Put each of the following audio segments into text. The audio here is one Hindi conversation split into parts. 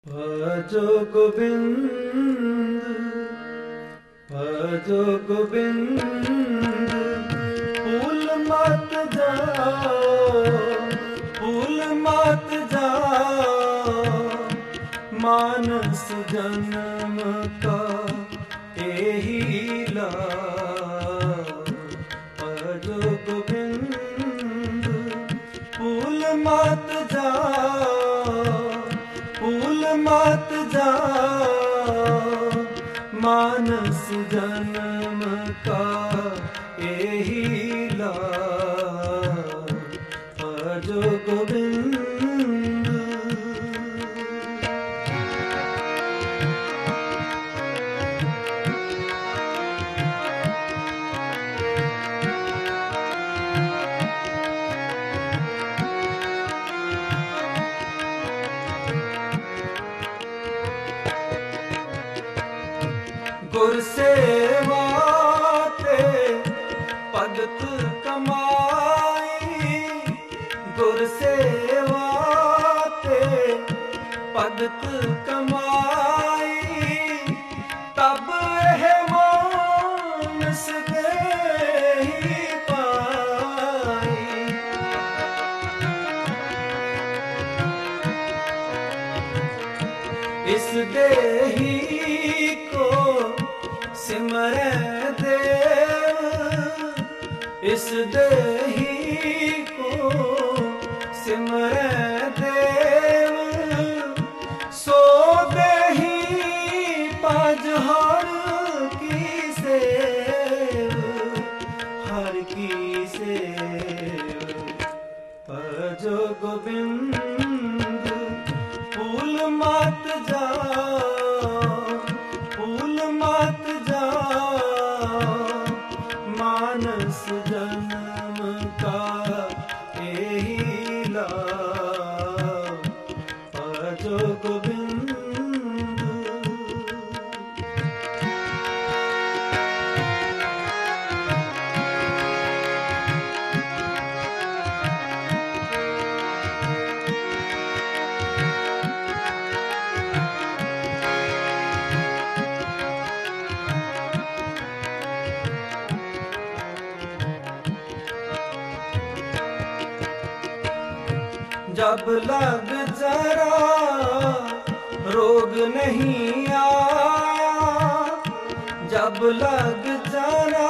भजो गोविंद भजो गोविंद। भूल मत जाओ भूल मत जाओ, मानस जन्म का यही लाभ। भजो गोविंद भूल मत जाओ भूल मत जाओ, मानस जन्म का यही लाभ। भजो गोविंद। गुर सेवा ते भगत कमाई, गुर सेवा ते भगत कमाई। तब यह मानस देहि पाई। इस देही को सिमरै देव, इस देही को सिमरै देव। सो देही पज हर की सेव, हर की सेव। भजो गोविंद भूल मत जाओ भूल मत जाओ, मानस जन्म का यही लाभ। भजो गोविंद। जब लग जरा रोग नहीं आया, जब लग जरा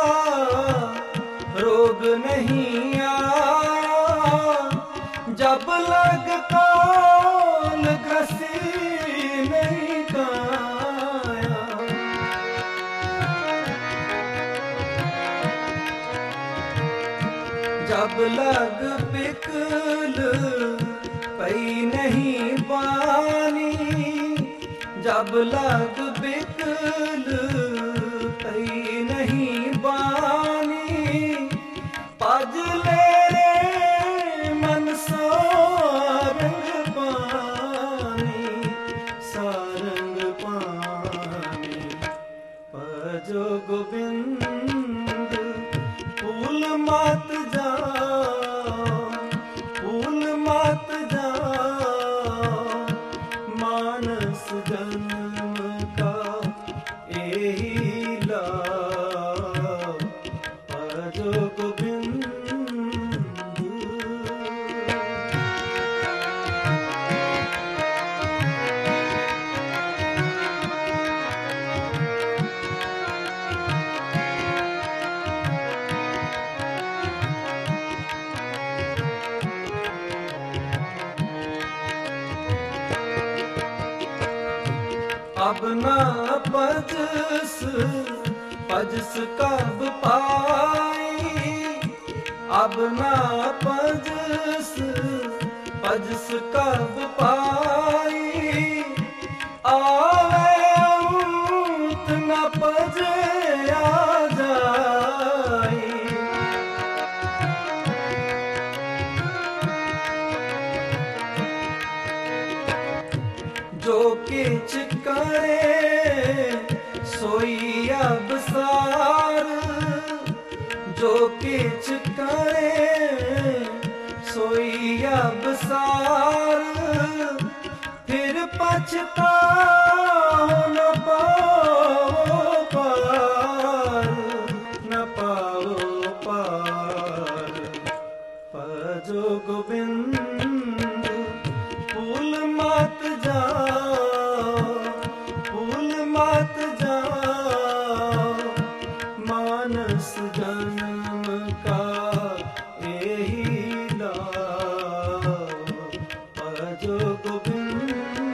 रोग नहीं आया। जब लग काल ग्रसी नहीं काया। जब लग बिकल पई नहीं बानी, जब लग बिकल पई नहीं बानी। पज ले रे मन सारंग पानी, सारंग पानी। भजो गोविंद भूल मत जाओ भूल मत जाओ, मानस जन्म का यही लाभ। भजो गोविंद। अब ना पजस पजस कब पाई, अब ना पजस पजस कब पाई। आवे अंत न पजे आ जाई। जो किछ करे सोई अब सार, जो किछ करे सोई अब सार। फिर पछ पछताओ न पाओ पार, न पाओ पार। भजो गोविंद भूल मत जाओ, भूल मत जाओ। मानस जन्म का यही लाओ, भजो गोविंद।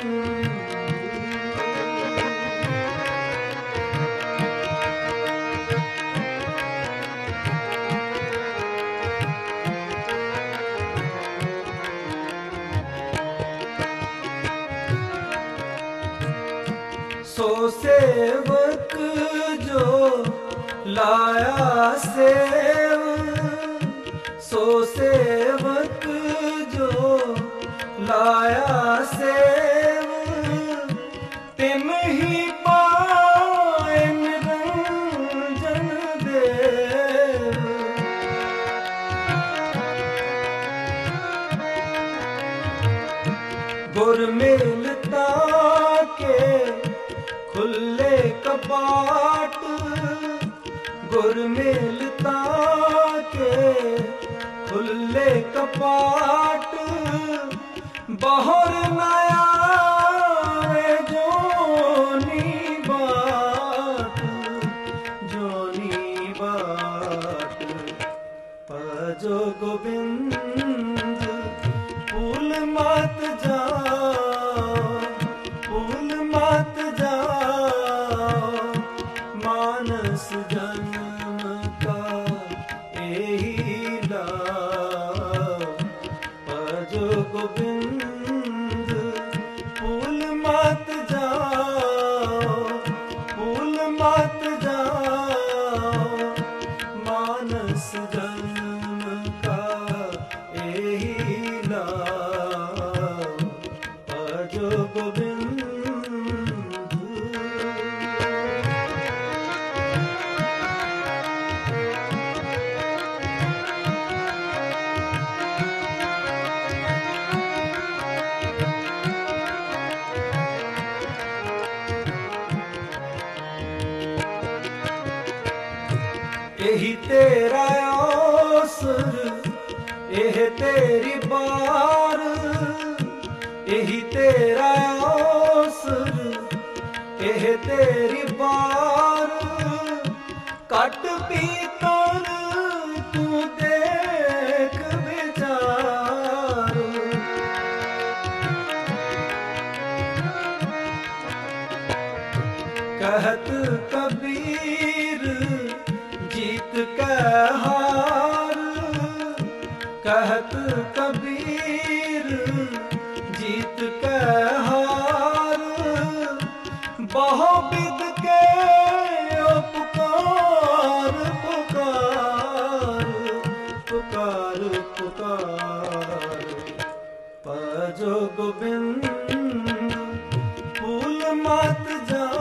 सो सेवक जो लाया सेव, सो सेवक जो लाया सेव। तिम ही पाए निरंजन देव। गुर मिलता के खुले कपाट, गुर मिलता के खुले कपाट। बाहर नया जोनी बात, जोनी बात। भजो गोविंद भूल मत जाओ, भूल मत जाओ। मानस जन्म का यही लाओ, भजो गोविंद भूल मत जाओ, भूल मत जाओ। मानस जन्म का यही लाओ, भजो गोविंद। यही तेरा अवसर, यह तेरी बार। यही तेरा अवसर, यह तेरी बार। कट पीतर तू देख विचार। कहत कबीर जीत के हार। कहत कबीर जीत के हार। बहु विद के पुकार पुकार, पुकार पुकार। भजो गोविंद भूल मत जा।